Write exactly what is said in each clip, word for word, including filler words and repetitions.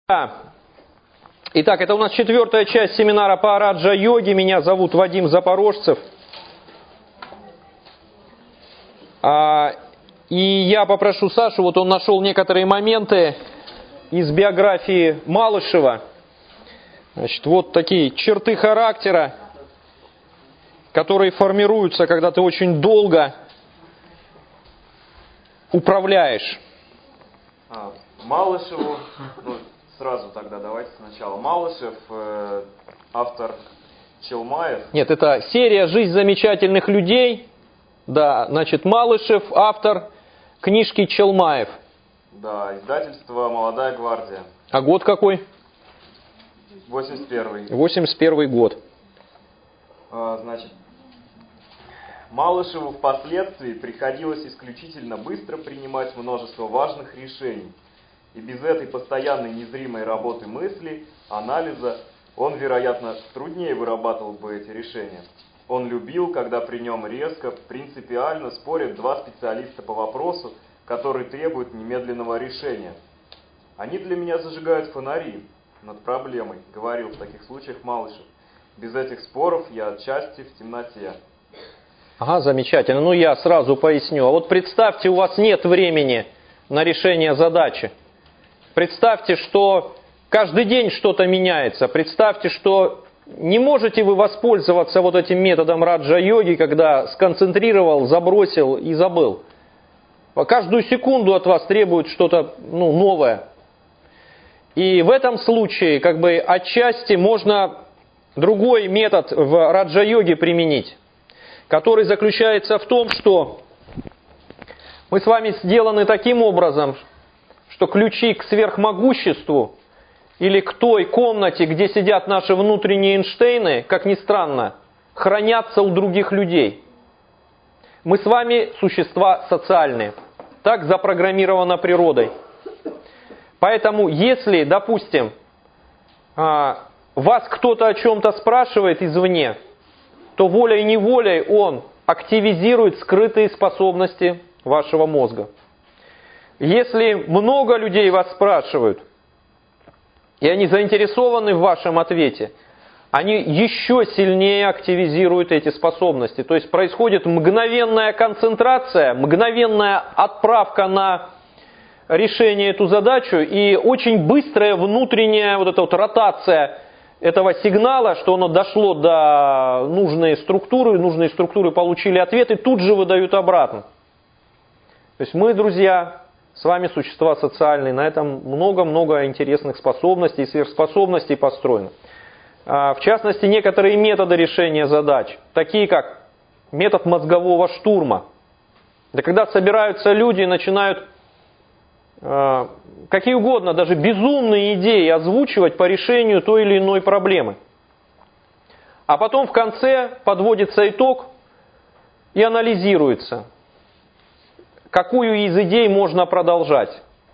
Итак, это у нас четвертая часть семинара по раджа-йоге. Меня зовут Вадим Запорожцев. А, и я попрошу Сашу, вот он нашел некоторые моменты из биографии Малышева. Значит, вот такие черты характера, которые формируются, когда ты очень долго управляешь. А, Малышеву, ну, сразу тогда давайте сначала. Малышев, э, автор Челмаев. Нет, это серия «Жизнь замечательных людей». Да, значит, Малышев, автор книжки Челмаев. Да, издательство «Молодая гвардия». А год какой? восемьдесят первый. восемьдесят первый год. А, значит, Малышеву впоследствии приходилось исключительно быстро принимать множество важных решений. И без этой постоянной незримой работы мысли, анализа, он, вероятно, труднее вырабатывал бы эти решения. Он любил, когда при нем резко, принципиально спорят два специалиста по вопросу, который требует немедленного решения. «Они для меня зажигают фонари над проблемой», — говорил в таких случаях Малышев. «Без этих споров я отчасти в темноте». Ага, замечательно. Ну, я сразу поясню. А вот представьте, у вас нет времени на решение задачи. Представьте, что каждый день что-то меняется. Представьте, что не можете вы воспользоваться вот этим методом раджа-йоги, когда сконцентрировал, забросил и забыл. Каждую секунду от вас требует что-то ну, новое. И в этом случае, как бы отчасти можно другой метод в раджа-йоге применить, который заключается в том, что мы с вами сделаны таким образом, что ключи к сверхмогуществу или к той комнате, где сидят наши внутренние Эйнштейны, как ни странно, хранятся у других людей. Мы с вами существа социальные. Так запрограммировано природой. Поэтому, если, допустим, вас кто-то о чем-то спрашивает извне, то волей-неволей он активизирует скрытые способности вашего мозга. Если много людей вас спрашивают, и они заинтересованы в вашем ответе, они еще сильнее активизируют эти способности. То есть происходит мгновенная концентрация, мгновенная отправка на решение эту задачу и очень быстрая внутренняя вот эта вот ротация этого сигнала, что оно дошло до нужной структуры, нужные структуры получили ответ и тут же выдают обратно. То есть мы, друзья, с вами существа социальные, на этом много-много интересных способностей и сверхспособностей построено. В частности, некоторые методы решения задач, такие как метод мозгового штурма. Да когда собираются люди и начинают э, какие угодно, даже безумные идеи озвучивать по решению той или иной проблемы. А потом в конце подводится итог и анализируется, какую из идей можно продолжать.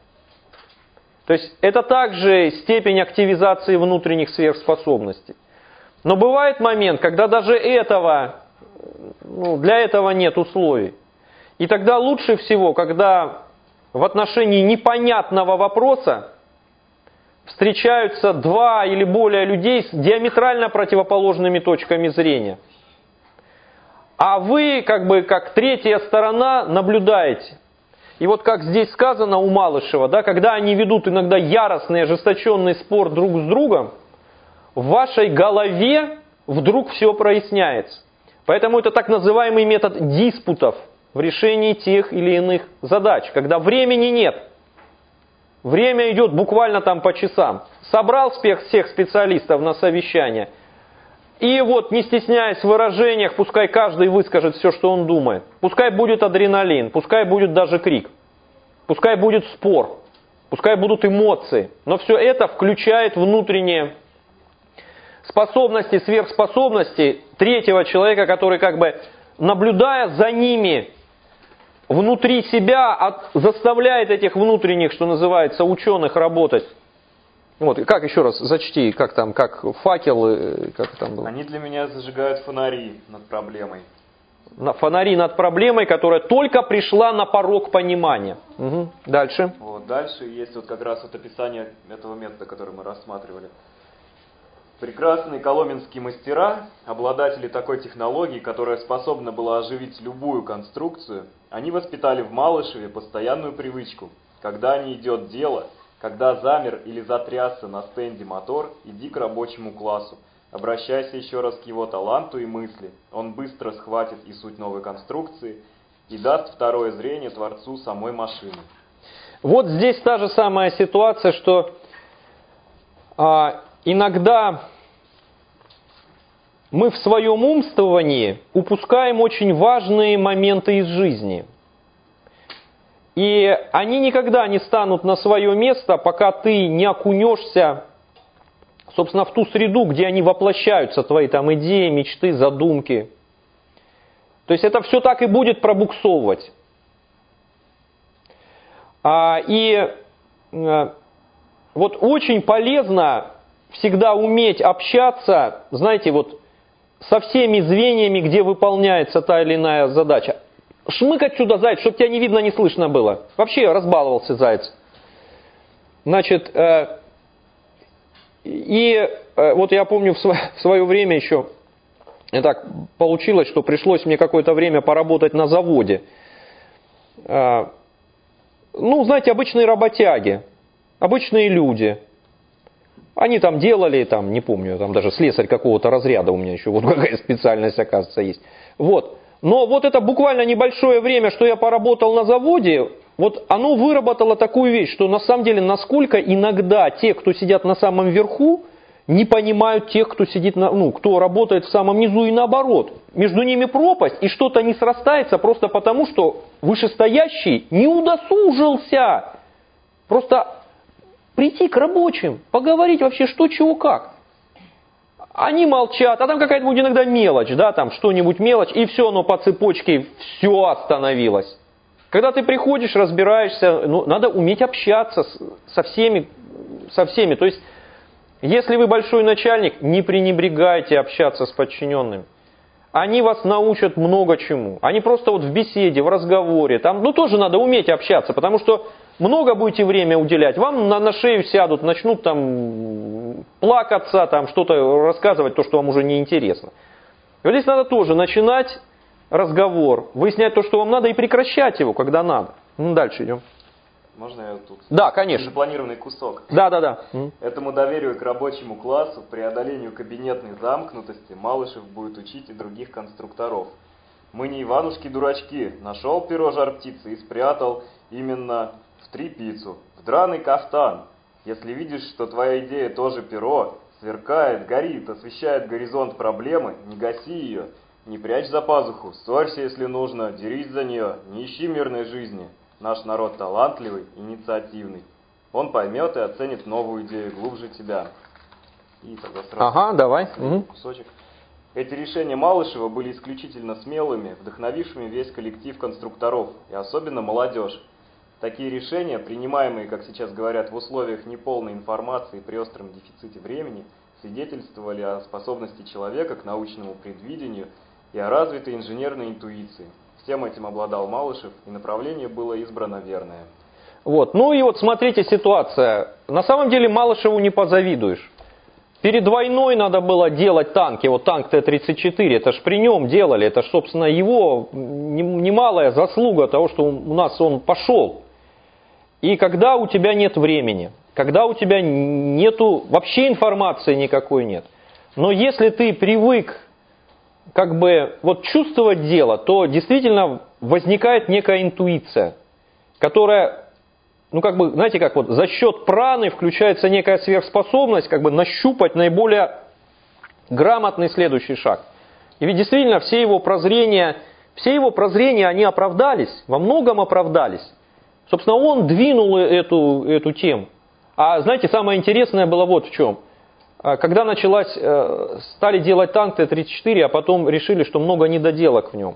То есть это также степень активизации внутренних сверхспособностей. Но бывает момент, когда даже этого, ну, для этого нет условий. И тогда лучше всего, когда в отношении непонятного вопроса встречаются два или более людей с диаметрально противоположными точками зрения. А вы, как бы, как третья сторона, наблюдаете. И вот как здесь сказано у Малышева, да, когда они ведут иногда яростный, ожесточенный спор друг с другом, в вашей голове вдруг все проясняется. Поэтому это так называемый метод диспутов в решении тех или иных задач, когда времени нет. Время идет буквально там по часам. Собрал всех специалистов на совещание, и вот, не стесняясь в выражениях, пускай каждый выскажет все, что он думает. Пускай будет адреналин, пускай будет даже крик, пускай будет спор, пускай будут эмоции. Но все это включает внутренние способности, сверхспособности третьего человека, который, как бы, наблюдая за ними внутри себя, от, заставляет этих внутренних, что называется, ученых работать. Вот, как еще раз, зачти, как там, как факел, как там было. Они для меня зажигают фонари над проблемой. Фонари над проблемой, которая только пришла на порог понимания. Угу. Дальше. Вот, дальше есть вот как раз вот описание этого метода, который мы рассматривали. Прекрасные коломенские мастера, обладатели такой технологии, которая способна была оживить любую конструкцию, они воспитали в Малышеве постоянную привычку. Когда не идет дело, когда замер или затрясся на стенде мотор, иди к рабочему классу. Обращайся еще раз к его таланту и мысли. Он быстро схватит и суть новой конструкции и даст второе зрение творцу самой машины. Вот здесь та же самая ситуация, что а, иногда мы в своем умствовании упускаем очень важные моменты из жизни. И они никогда не станут на свое место, пока ты не окунешься, собственно, в ту среду, где они воплощаются, твои там идеи, мечты, задумки. То есть это все так и будет пробуксовывать. А, и а, вот очень полезно всегда уметь общаться, знаете, вот со всеми звеньями, где выполняется та или иная задача. Шмыкать сюда, заяц, чтобы тебя не видно, не слышно было. Вообще разбаловался заяц. Значит, э, и э, вот я помню в, сво- в свое время еще, и так получилось, что пришлось мне какое-то время поработать на заводе. Э, ну, знаете, обычные работяги, обычные люди. Они там делали, там, не помню, там даже слесарь какого-то разряда у меня еще, вот какая специальность, оказывается, есть. Вот. Но вот это буквально небольшое время, что я поработал на заводе, вот оно выработало такую вещь, что на самом деле, насколько иногда те, кто сидят на самом верху, не понимают тех, кто сидит на, ну, кто работает в самом низу, и наоборот. Между ними пропасть, и что-то не срастается просто потому, что вышестоящий не удосужился просто прийти к рабочим, поговорить вообще что, чего, как. Они молчат, а там какая-нибудь иногда мелочь, да, там что-нибудь мелочь, и все оно по цепочке, все остановилось. Когда ты приходишь, разбираешься, ну, надо уметь общаться с, со всеми, со всеми. То есть, если вы большой начальник, не пренебрегайте общаться с подчиненными. Они вас научат много чему. Они просто вот в беседе, в разговоре, там, ну, тоже надо уметь общаться, потому что много будете время уделять, вам на, на шею сядут, начнут там плакаться, там что-то рассказывать, то, что вам уже не интересно. И вот здесь надо тоже начинать разговор, выяснять то, что вам надо, и прекращать его, когда надо. Ну, дальше идем. Можно я тут? Да, конечно. Запланированный кусок. Да, да, да. Этому доверию к рабочему классу, преодолению кабинетной замкнутости Малышев будет учить и других конструкторов. Мы не Иванушки-дурачки. Нашел перо жар-птицы и спрятал именно в трепицу, в драный кафтан. Если видишь, что твоя идея тоже перо, сверкает, горит, освещает горизонт проблемы, не гаси ее, не прячь за пазуху, ссорься, если нужно, дерись за нее, не ищи мирной жизни. Наш народ талантливый, инициативный. Он поймет и оценит новую идею глубже тебя. И тогда сразу ага, давай. Кусочек. Эти решения Малышева были исключительно смелыми, вдохновившими весь коллектив конструкторов, и особенно молодежь. Такие решения, принимаемые, как сейчас говорят, в условиях неполной информации при остром дефиците времени, свидетельствовали о способности человека к научному предвидению и о развитой инженерной интуиции. Всем этим обладал Малышев, и направление было избрано верное. Вот. Ну и вот смотрите ситуация. На самом деле Малышеву не позавидуешь. Перед войной надо было делать танки. Вот танк Т тридцать четыре, это ж при нем делали. Это ж, собственно, его немалая заслуга того, что у нас он пошел. И когда у тебя нет времени, когда у тебя нету, вообще информации никакой нет. Но если ты привык как бы вот чувствовать дело, то действительно возникает некая интуиция, которая, ну как бы, знаете, как вот за счет праны включается некая сверхспособность как бы нащупать наиболее грамотный следующий шаг. И ведь действительно все его прозрения, все его прозрения, они оправдались, во многом оправдались. Собственно, он двинул эту, эту тему. А знаете, самое интересное было вот в чем. Когда началась, стали делать танк Т тридцать четыре, а потом решили, что много недоделок в нем.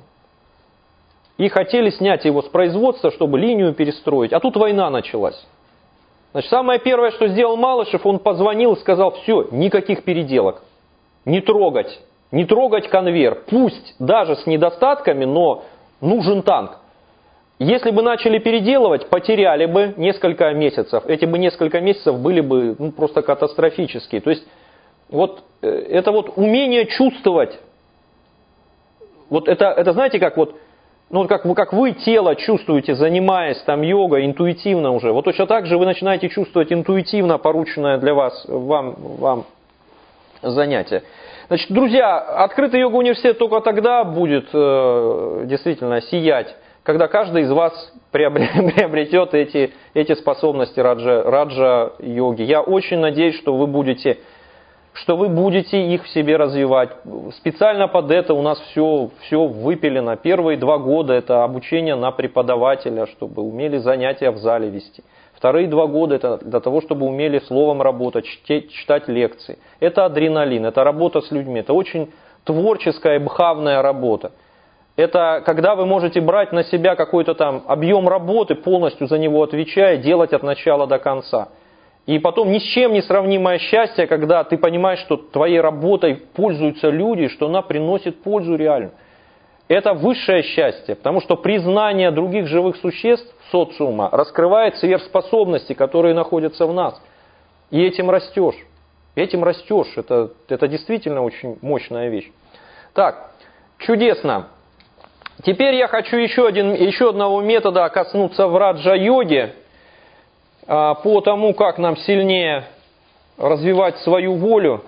И хотели снять его с производства, чтобы линию перестроить. А тут война началась. Значит, самое первое, что сделал Малышев, он позвонил и сказал: все, никаких переделок, не трогать. Не трогать конвейер. Пусть даже с недостатками, но нужен танк. Если бы начали переделывать, потеряли бы несколько месяцев. Эти бы несколько месяцев были бы ну, просто катастрофические. То есть вот это вот умение чувствовать. Вот это, это знаете, как вот, ну, как, вы, как вы тело чувствуете, занимаясь там йогой, интуитивно уже. Вот точно так же вы начинаете чувствовать интуитивно порученное для вас, вам, вам занятие. Значит, друзья, открытый йога-университет только тогда будет э, действительно сиять, когда каждый из вас приобретет эти, эти способности раджа, раджа-йоги. Я очень надеюсь, что вы будете... что вы будете их в себе развивать. Специально под это у нас все, все выпилено. Первые два года это обучение на преподавателя, чтобы умели занятия в зале вести. Вторые два года это для того, чтобы умели словом работать, читать лекции. Это адреналин, это работа с людьми, это очень творческая и бхавная работа. Это когда вы можете брать на себя какой-то там объем работы, полностью за него отвечая, делать от начала до конца. И потом ни с чем не сравнимое счастье, когда ты понимаешь, что твоей работой пользуются люди, что она приносит пользу реально. Это высшее счастье, потому что признание других живых существ социума раскрывает сверхспособности, которые находятся в нас. И этим растешь. Этим растешь. Это, это действительно очень мощная вещь. Так, чудесно. Теперь я хочу еще, один, еще одного метода коснуться в раджа-йоге. По тому, как нам сильнее развивать свою волю.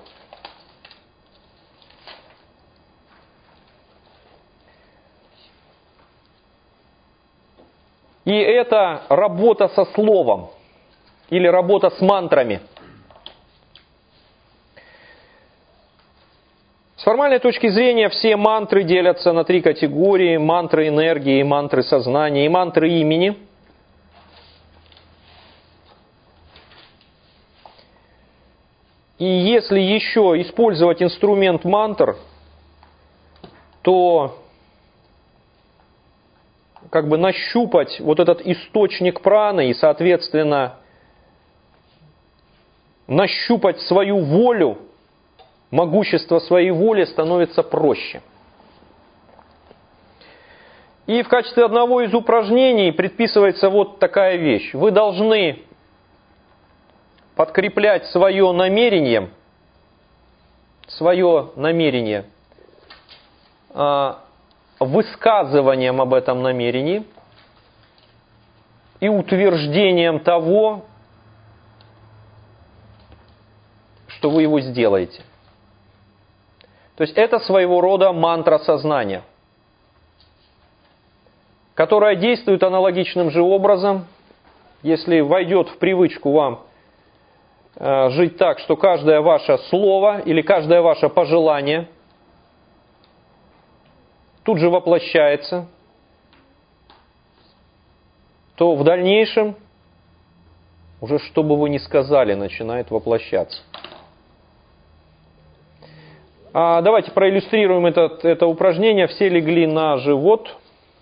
И это работа со словом или работа с мантрами. С формальной точки зрения все мантры делятся на три категории: мантры энергии, мантры сознания и мантры имени. И если еще использовать инструмент мантр, то как бы нащупать вот этот источник праны и, соответственно, нащупать свою волю, могущество своей воли становится проще. И в качестве одного из упражнений предписывается вот такая вещь. Вы должны подкреплять свое намерение, свое намерение высказыванием об этом намерении и утверждением того, что вы его сделаете. То есть это своего рода мантра сознания, которая действует аналогичным же образом. Если войдет в привычку вам э, жить так, что каждое ваше слово или каждое ваше пожелание тут же воплощается, то в дальнейшем уже что бы вы ни сказали, начинает воплощаться. А давайте проиллюстрируем этот, это упражнение. Все легли на живот.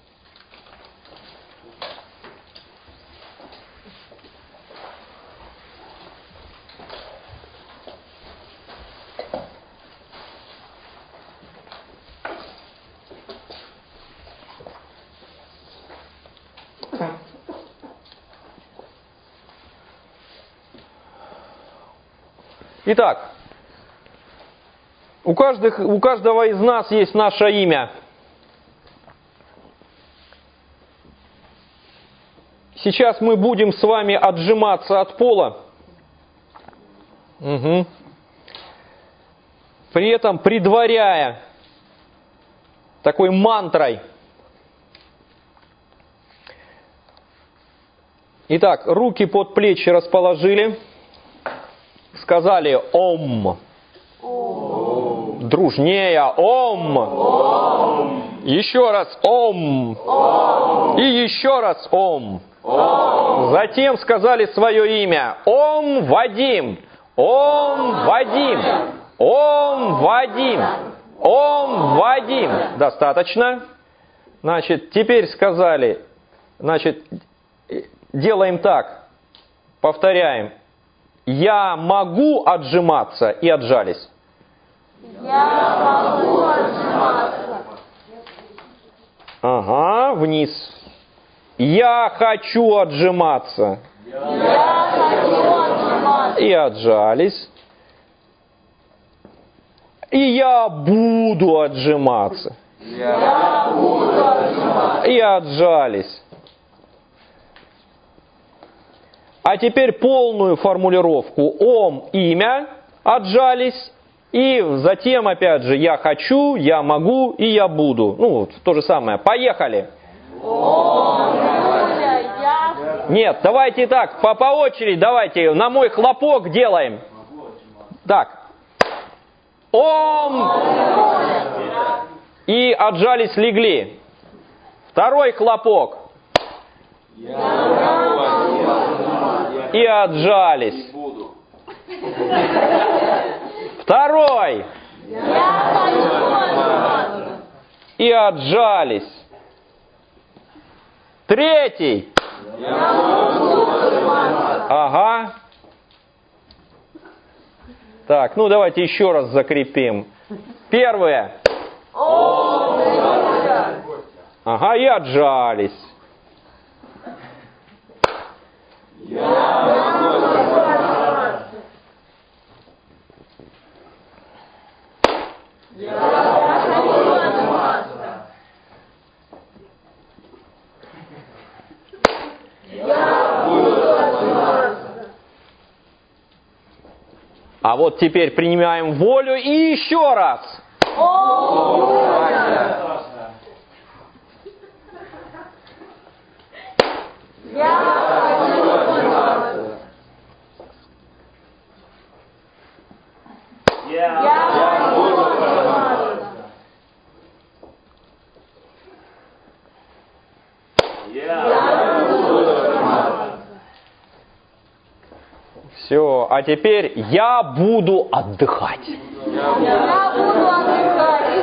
Итак, у, каждых, у каждого из нас есть наше имя. Сейчас мы будем с вами отжиматься от пола. Угу. При этом предваряя такой мантрой. Итак, руки под плечи расположили. Сказали «Ом». Ом. Дружнее «Ом». Ом. Еще раз «Ом». Ом. И еще раз «Ом». Ом. Затем сказали свое имя «Ом Вадим». «Ом Вадим». «Ом Вадим». «Ом Вадим». Достаточно. Значит, теперь сказали, значит, делаем так, повторяем. Я могу отжиматься и отжались. Я могу отжиматься. Ага, вниз. Я хочу отжиматься. Я хочу отжиматься. И отжались. И я буду отжиматься. Я буду отжиматься. И отжались. А теперь полную формулировку. Ом, имя, отжались. И затем, опять же, я хочу, я могу и я буду. Ну, вот, то же самое. Поехали. Ом, Юля, я... Нет, давайте так, по, по очереди, давайте, на мой хлопок делаем. Так. Ом. И отжались, легли. Второй хлопок. И отжались. Второй. Я хочу отжиматься. И отжались. Третий. Я могу отжиматься. Ага. Так, ну давайте еще раз закрепим. Первое. Ом, Юля. Ага, и отжались. А вот теперь принимаем волю и еще раз. Все, а теперь я буду отдыхать. Я буду отдыхать.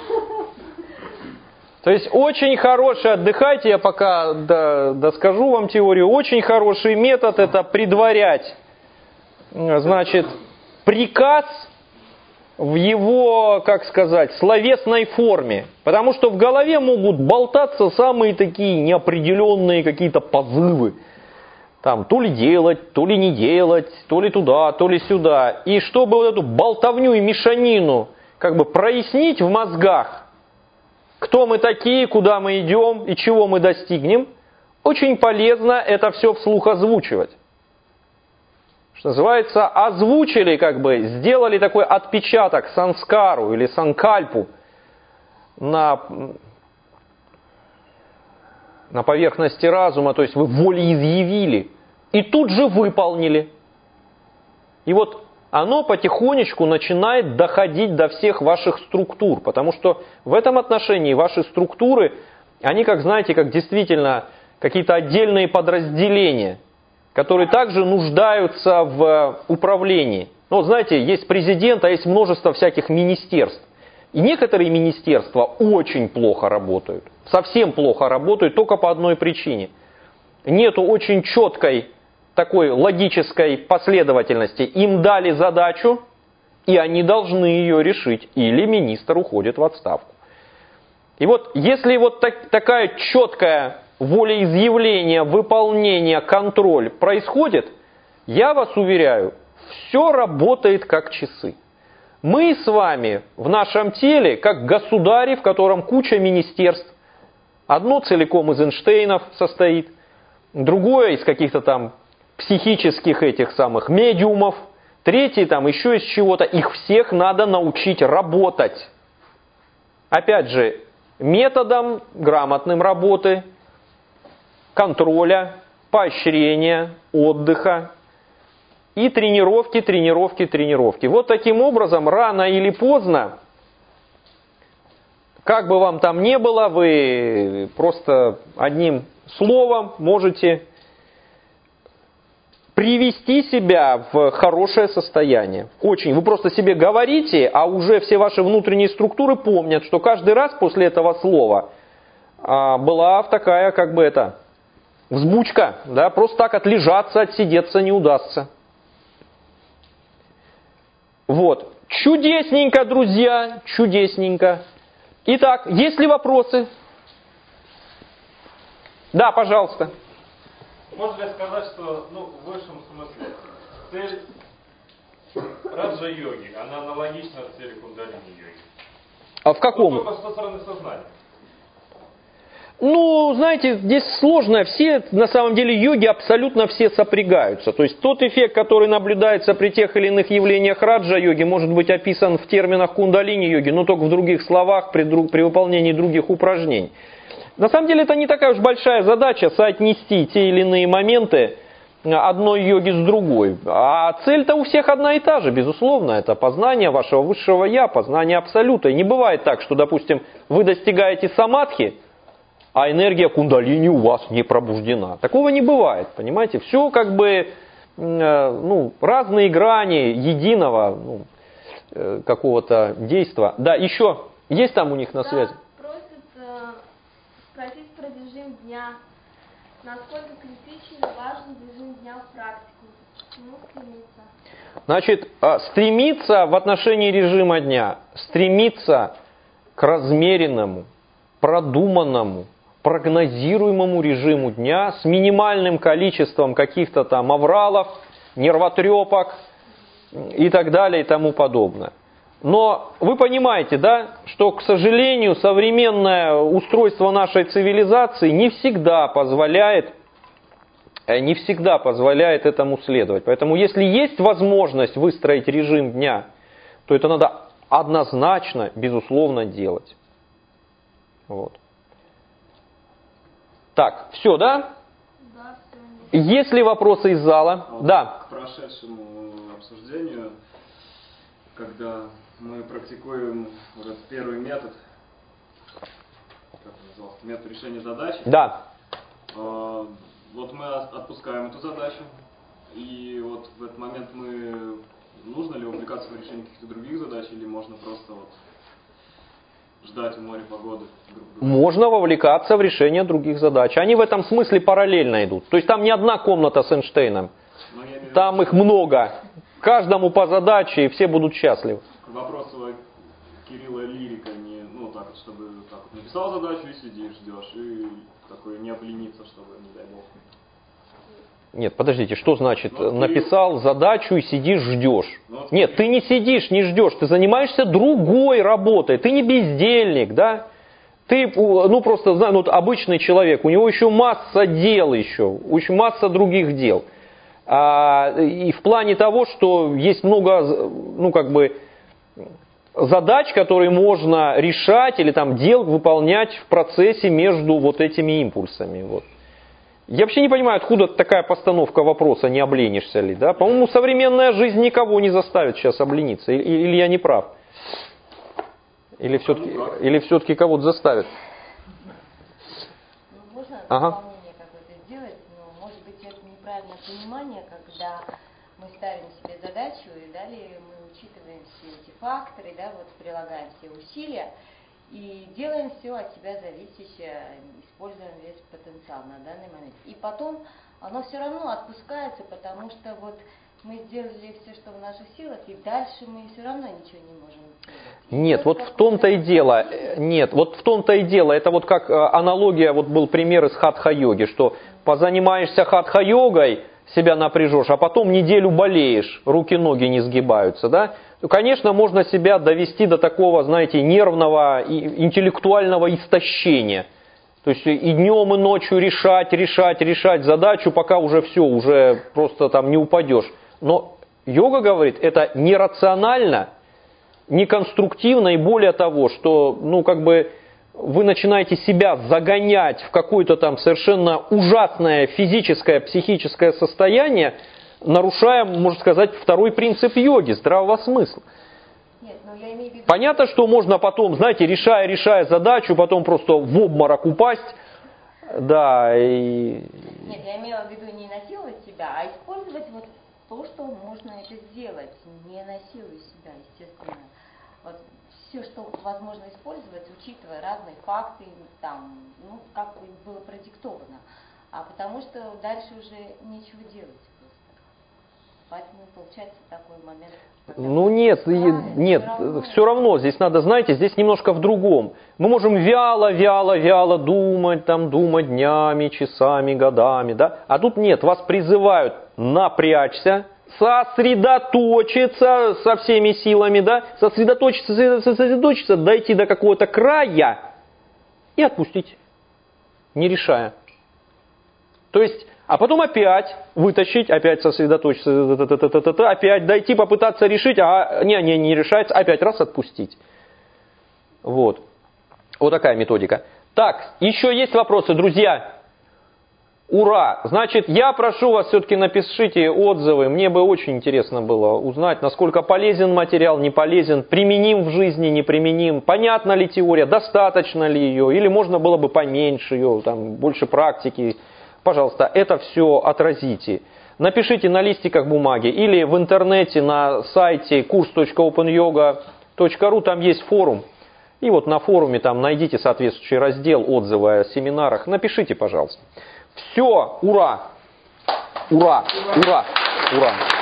То есть очень хороший, отдыхайте, я пока да, доскажу вам теорию, очень хороший метод это предварять, значит, приказ в его, как сказать, словесной форме. Потому что в голове могут болтаться самые такие неопределенные какие-то позывы. Там, то ли делать, то ли не делать, то ли туда, то ли сюда. И чтобы вот эту болтовню и мешанину как бы прояснить в мозгах, кто мы такие, куда мы идем и чего мы достигнем, очень полезно это все вслух озвучивать. Что называется, озвучили, как бы, сделали такой отпечаток санскару или санкальпу на, на поверхности разума, то есть вы волеизъявили и тут же выполнили. И вот оно потихонечку начинает доходить до всех ваших структур, потому что в этом отношении ваши структуры, они, как знаете, как действительно какие-то отдельные подразделения, которые также нуждаются в управлении. Ну, вот знаете, есть президент, а есть множество всяких министерств. И некоторые министерства очень плохо работают, совсем плохо работают только по одной причине. Нету очень четкой такой логической последовательности. Им дали задачу, и они должны ее решить, или министр уходит в отставку. И вот если вот так, такая четкая волеизъявление, выполнение, контроль происходит, я вас уверяю, все работает как часы. Мы с вами в нашем теле, как государи, в котором куча министерств. Одно целиком из Эйнштейнов состоит, другое из каких-то там психических этих самых медиумов, третий там еще из чего-то. Их всех надо научить работать. Опять же, методом грамотным работы, контроля, поощрения, отдыха и тренировки, тренировки, тренировки. Вот таким образом, рано или поздно, как бы вам там ни было, вы просто одним словом можете привести себя в хорошее состояние. Очень. Вы просто себе говорите, а уже все ваши внутренние структуры помнят, что каждый раз после этого слова а, была такая, как бы это, взбучка. Да? Просто так отлежаться, отсидеться не удастся. Вот. Чудесненько, друзья, чудесненько. Итак, есть ли вопросы? Да, пожалуйста. Можно ли сказать, что ну, в высшем смысле цель раджа-йоги, она аналогична цели кундалини-йоги? А в каком? Ну, только со стороны сознания. Ну, знаете, здесь сложно. Все, на самом деле, йоги абсолютно все сопрягаются. То есть тот эффект, который наблюдается при тех или иных явлениях раджа-йоги, может быть описан в терминах кундалини-йоги, но только в других словах, при, друг, при выполнении других упражнений. На самом деле, это не такая уж большая задача соотнести те или иные моменты одной йоги с другой. А цель-то у всех одна и та же, безусловно. Это познание вашего высшего я, познание абсолюта. И не бывает так, что, допустим, вы достигаете самадхи, а энергия кундалини у вас не пробуждена. Такого не бывает, понимаете? Все как бы э, ну, разные грани единого ну, э, какого-то действия. Да, еще есть там у них на связи? Да, просят э, спросить про режим дня. Насколько критичен и важен режим дня в практику? К чему стремиться? Значит, э, стремиться в отношении режима дня, стремиться к размеренному, продуманному, прогнозируемому режиму дня с минимальным количеством каких-то там авралов, нервотрепок и так далее и тому подобное. Но вы понимаете, да, что, к сожалению, современное устройство нашей цивилизации не всегда позволяет, не всегда позволяет этому следовать. Поэтому если есть возможность выстроить режим дня, то это надо однозначно, безусловно, делать. Вот. Так, все, да? Да, все. Есть ли вопросы из зала? А вот Да. К прошедшему обсуждению, когда мы практикуем вот этот первый метод, как он назывался, метод решения задач, Да. э, вот мы отпускаем эту задачу, и вот в этот момент мы, нужно ли увлекаться в решении каких-то других задач, или можно просто вот ждать у моря погоды? Можно вовлекаться в решение других задач. Они в этом смысле параллельно идут. То есть там не одна комната с Эйнштейном. Там их много. Каждому по задаче, и все будут счастливы. К вопросу Кирилла лирика, не, ну так вот, чтобы так вот, написал задачу и сидишь, ждешь, и такой не облениться, чтобы, не дай бог. Нет, подождите, что значит Ну, написал задачу и сидишь, ждешь? Ну, Нет, ты не сидишь, не ждешь, ты занимаешься другой работой, ты не бездельник, да? Ты, ну просто, знаю, ну, вот обычный человек, у него еще масса дел еще, еще масса других дел. А, и в плане того, что есть много, ну как бы, задач, которые можно решать или там дел выполнять в процессе между вот этими импульсами, вот. Я вообще не понимаю, откуда такая постановка вопроса, не обленишься ли, да? По-моему, современная жизнь никого не заставит сейчас облениться, или, или я не прав? Или все-таки, или все-таки кого-то заставит? Ну, можно Ага. дополнение какое-то сделать, но может быть это неправильное понимание, когда мы ставим себе задачу и далее мы учитываем все эти факторы, да, вот прилагаем все усилия и делаем все от себя зависящее, используем весь потенциал на данный момент. И потом оно все равно отпускается, потому что вот мы сделали все, что в наших силах, и дальше мы все равно ничего не можем сделать. И Нет, вот в том-то и дело, нет, вот в том-то и дело, это вот как аналогия, вот был пример из хатха-йоги, что позанимаешься хатха-йогой, себя напряжешь, а потом неделю болеешь, руки-ноги не сгибаются, да? То, конечно, можно себя довести до такого, знаете, нервного и интеллектуального истощения. То есть и днем, и ночью решать, решать, решать задачу, пока уже все, уже просто там не упадешь. Но йога говорит, это нерационально, неконструктивно, и более того, что, ну, как бы вы начинаете себя загонять в какое-то там совершенно ужасное физическое, психическое состояние, нарушая, можно сказать, второй принцип йоги, здравого смысла. Нет, но я имею в виду... Понятно, что можно потом, знаете, решая, решая задачу, потом просто в обморок упасть, да, и... Нет, я имела в виду не насиловать себя, а использовать вот то, что можно это сделать, не насилуя себя, естественно. Вот все, что возможно использовать, учитывая разные факты, там, ну, как было продиктовано. А потому что дальше уже нечего делать просто. Поэтому получается такой момент. Ну нет, нет, все равно здесь надо, знаете, здесь немножко в другом. Мы можем вяло, вяло, вяло думать, там, думать днями, часами, годами, да? А тут нет, вас призывают напрячься, сосредоточиться со всеми силами, да? Сосредоточиться, сосредоточиться, дойти до какого-то края и отпустить, не решая. То есть, а потом опять вытащить, опять сосредоточиться, опять дойти, попытаться решить, а не, не, не решается, опять раз отпустить. Вот. Вот такая методика. Так, еще есть вопросы, друзья? Ура! Значит, я прошу вас, все-таки напишите отзывы. Мне бы очень интересно было узнать, насколько полезен материал, не полезен, применим в жизни, не применим, понятна ли теория, достаточно ли ее, или можно было бы поменьше ее, там, больше практики. Пожалуйста, это все отразите. Напишите на листиках бумаги или в интернете на сайте курс точка опен йога точка ру, там есть форум. И вот на форуме там найдите соответствующий раздел отзывы о семинарах. Напишите, пожалуйста. Все, ура! Ура! Ура! Ура!